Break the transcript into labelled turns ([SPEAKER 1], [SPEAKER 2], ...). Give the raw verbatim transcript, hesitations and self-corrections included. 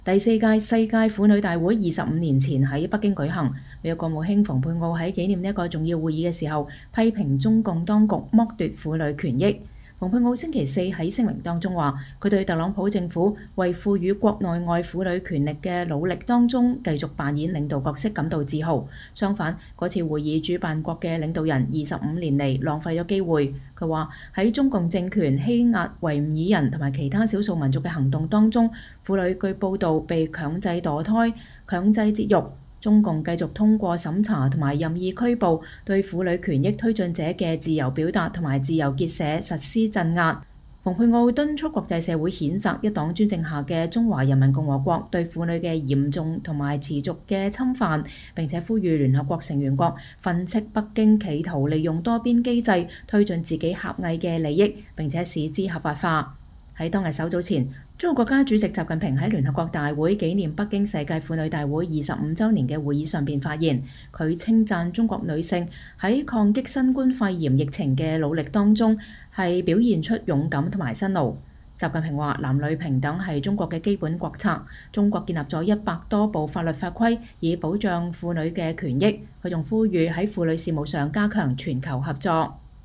[SPEAKER 1] 第四屆世界婦女大會二十五年前喺北京舉行，美國國務卿蓬佩奧喺紀念呢一個重要會議嘅時候，批評中共當局剝奪婦女權益。蓬佩奧星期四喺聲明當中話，佢對特朗普政府為賦予國內外婦女權力嘅努力當中繼續扮演領導角色感到自豪。相反，嗰次會議主辦國嘅領導人二十五年嚟浪費咗機會。佢話喺中共政權欺壓維吾爾人同埋其他少數民族嘅行動當中，婦女據報道被強制墮胎、強制節育。中共繼續通過審查同埋任意拘捕對婦女權益推進者嘅自由表達同埋自由結社實施鎮壓。蓬佩奧敦促國際社會譴責一黨專政下嘅中華人民共和國對婦女嘅嚴重同埋持續嘅侵犯，並且呼籲聯合國成員國訓斥北京企圖利用多邊機制推進自己狹隘嘅利益，並且使之合法化。喺當日稍早前，中國國家主席習近平喺聯合國大會紀念北京世界婦女大會二十五週年嘅會議上邊發言，佢稱讚中國女性喺抗擊新冠肺炎疫情嘅努力當中係表現出勇敢同埋辛勞。習近平話：男女平等係中國嘅基本國策，中國建立咗一百多部法律法規以保障婦女嘅權益。佢仲呼籲喺婦女事務上加強全球合作。